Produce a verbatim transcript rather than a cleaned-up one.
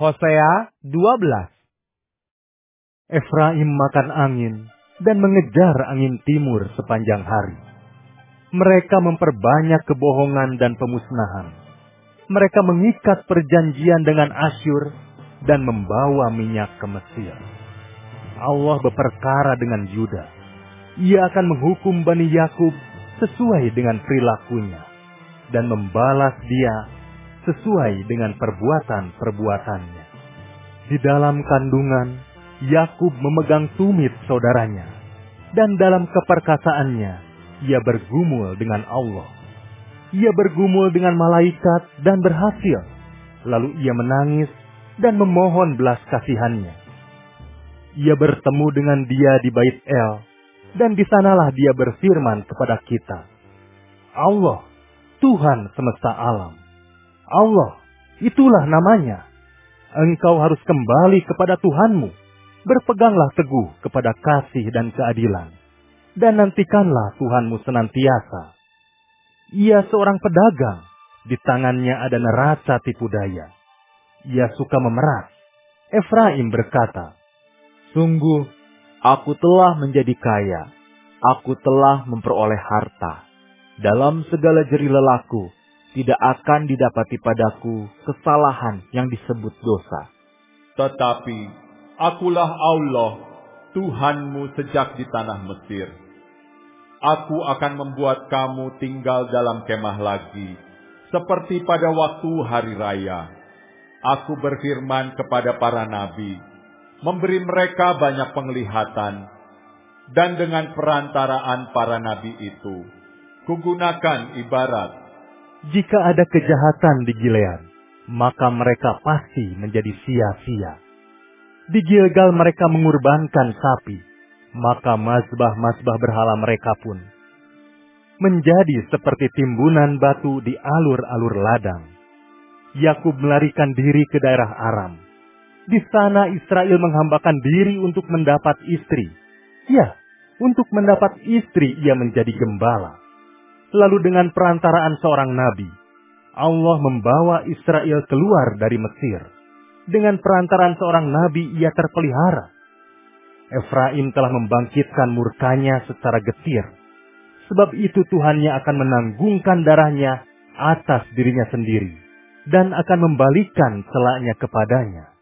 Hosea dua belas. Efraim makan angin dan mengejar angin timur sepanjang hari. Mereka memperbanyak kebohongan dan pemusnahan. Mereka mengikat perjanjian dengan Asyur dan membawa minyak ke Mesir. Allah berperkara dengan Yuda. Ia akan menghukum Bani Yakub sesuai dengan perilakunya dan membalas dia sesuai dengan perbuatan-perbuatannya. Di dalam kandungan, Yakub memegang tumit saudaranya, dan dalam keperkasaannya, ia bergumul dengan Allah. Ia bergumul dengan malaikat dan berhasil. Lalu ia menangis dan memohon belas kasihannya. Ia bertemu dengan dia di Bait El, dan di sanalah dia berfirman kepada kita, Allah, Tuhan semesta alam. Allah, itulah namanya. Engkau harus kembali kepada Tuhanmu. Berpeganglah teguh kepada kasih dan keadilan, dan nantikanlah Tuhanmu senantiasa. Ia seorang pedagang, di tangannya ada neraca tipu daya. Ia suka memeras. Efraim berkata, sungguh, aku telah menjadi kaya. Aku telah memperoleh harta. Dalam segala jeri lelaku, tidak akan didapati padaku kesalahan yang disebut dosa. Tetapi akulah Allah, Tuhanmu sejak di tanah Mesir. Aku akan membuat kamu tinggal dalam kemah lagi, seperti pada waktu hari raya. Aku berfirman kepada para nabi, memberi mereka banyak penglihatan, dan dengan perantaraan para nabi itu, kugunakan ibarat. Jika ada kejahatan di Gilead, maka mereka pasti menjadi sia-sia. Di Gilgal mereka mengorbankan sapi, maka mazbah-mazbah berhala mereka pun menjadi seperti timbunan batu di alur-alur ladang. Yakub melarikan diri ke daerah Aram. Di sana Israel menghambakan diri untuk mendapat istri. Ya, untuk mendapat istri ia menjadi gembala. Lalu dengan perantaraan seorang nabi, Allah membawa Israel keluar dari Mesir. Dengan perantaraan seorang nabi ia terpelihara. Efraim telah membangkitkan murkanya secara getir. Sebab itu Tuhannya akan menanggungkan darahnya atas dirinya sendiri, dan akan membalikkan celaknya kepadanya.